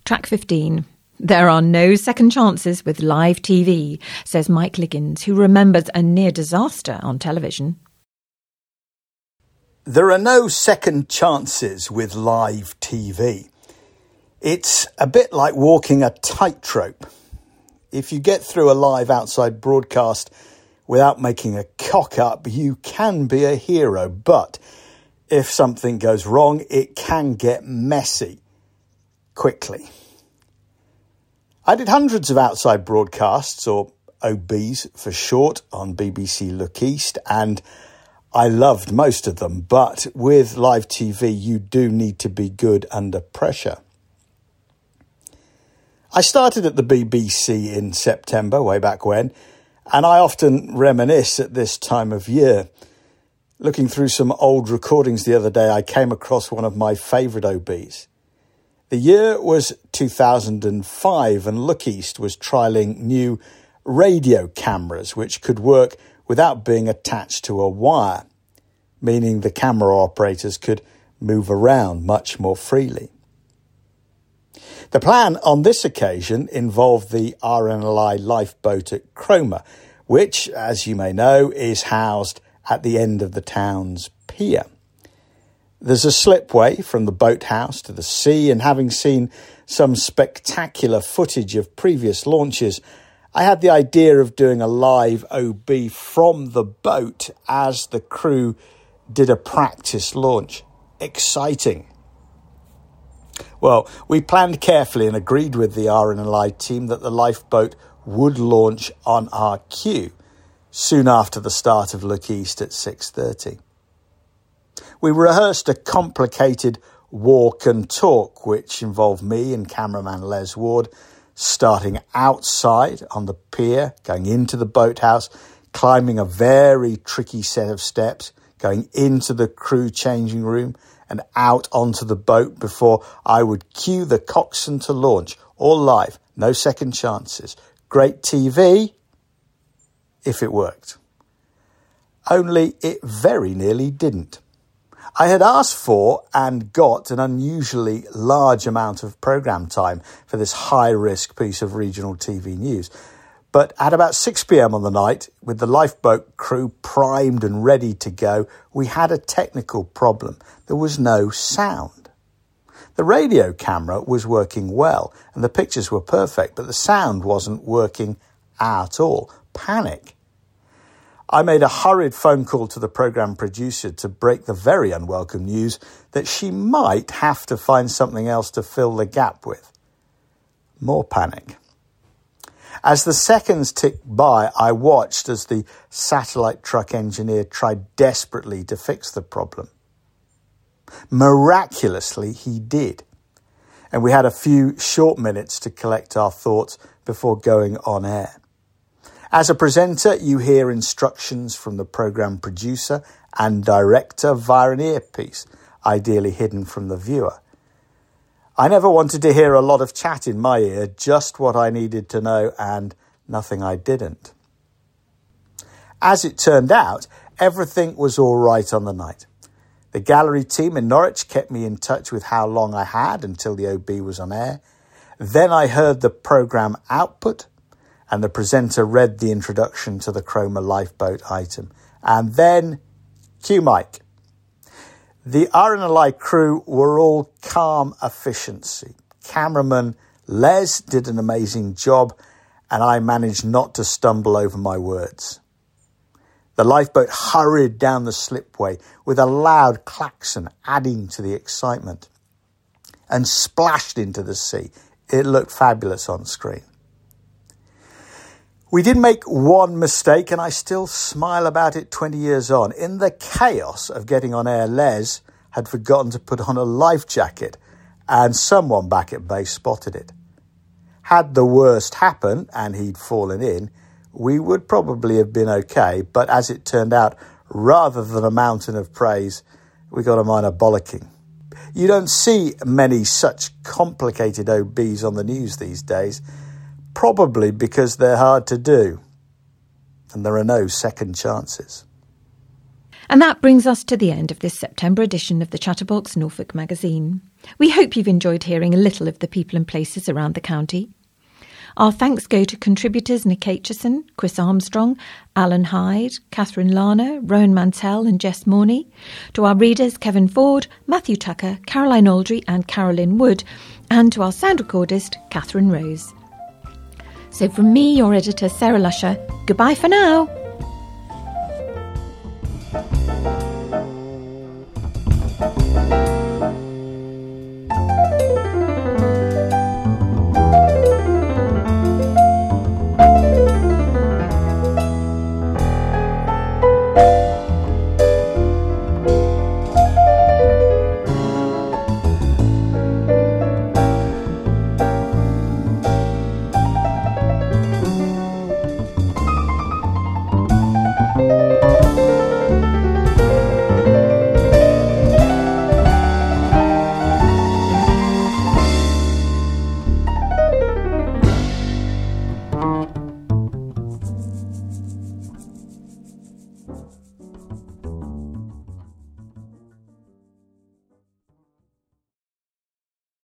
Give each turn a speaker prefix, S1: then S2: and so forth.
S1: Track 15. There are no second chances with live TV, says Mike Liggins, who remembers a near disaster on television.
S2: There are no second chances with live TV. It's a bit like walking a tightrope. If you get through a live outside broadcast without making a cock up, you can be a hero. But if something goes wrong, it can get messy quickly. I did hundreds of outside broadcasts, or OBs for short, on BBC Look East, and I loved most of them. But with live TV, you do need to be good under pressure. I started at the BBC in September, way back when, and I often reminisce at this time of year. Looking through some old recordings the other day, I came across one of my favourite OBs. The year was 2005, and Look East was trialling new radio cameras which could work without being attached to a wire, meaning the camera operators could move around much more freely. The plan on this occasion involved the RNLI lifeboat at Cromer, which, as you may know, is housed at the end of the town's pier. There's a slipway from the boathouse to the sea, and having seen some spectacular footage of previous launches, I had the idea of doing a live OB from the boat as the crew did a practice launch. Exciting. Well, we planned carefully and agreed with the RNLI team that the lifeboat would launch on our cue soon after the start of Look East at 6:30. We rehearsed a complicated walk and talk, which involved me and cameraman Les Ward starting outside on the pier, going into the boathouse, climbing a very tricky set of steps, going into the crew changing room and out onto the boat before I would cue the coxswain to launch, all live, no second chances. Great TV, if it worked. Only it very nearly didn't. I had asked for and got an unusually large amount of programme time for this high-risk piece of regional TV news. But at about 6 p.m. on the night, with the lifeboat crew primed and ready to go, we had a technical problem. There was no sound. The radio camera was working well and the pictures were perfect, but the sound wasn't working at all. Panic. I made a hurried phone call to the programme producer to break the very unwelcome news that she might have to find something else to fill the gap with. More panic. As the seconds ticked by, I watched as the satellite truck engineer tried desperately to fix the problem. Miraculously, he did. And we had a few short minutes to collect our thoughts before going on air. As a presenter, you hear instructions from the programme producer and director via an earpiece, ideally hidden from the viewer. I never wanted to hear a lot of chat in my ear, just what I needed to know and nothing I didn't. As it turned out, everything was all right on the night. The gallery team in Norwich kept me in touch with how long I had until the OB was on air. Then I heard the programme output, and the presenter read the introduction to the Cromer lifeboat item. And then, cue Mike. The RNLI crew were all calm efficiency. Cameraman Les did an amazing job, and I managed not to stumble over my words. The lifeboat hurried down the slipway with a loud klaxon, adding to the excitement, and splashed into the sea. It looked fabulous on screen. We did make one mistake, and I still smile about it 20 years on. In the chaos of getting on air, Les had forgotten to put on a life jacket, and someone back at base spotted it. Had the worst happened, and he'd fallen in, we would probably have been okay, but as it turned out, rather than a mountain of praise, we got a minor bollocking. You don't see many such complicated OBs on the news these days, probably because they're hard to do, and there are no second chances.
S1: And that brings us to the end of this September edition of the Chatterbox Norfolk magazine. We hope you've enjoyed hearing a little of the people and places around the county. Our thanks go to contributors Nick Aitchison, Chris Armstrong, Alan Hyde, Catherine Lana, Rowan Mantell and Jess Morney, to our readers Kevin Ford, Matthew Tucker, Caroline Aldry and Carolyn Wood, and to our sound recordist Catherine Rose. So from me, your editor Sarah Lusher, goodbye for now.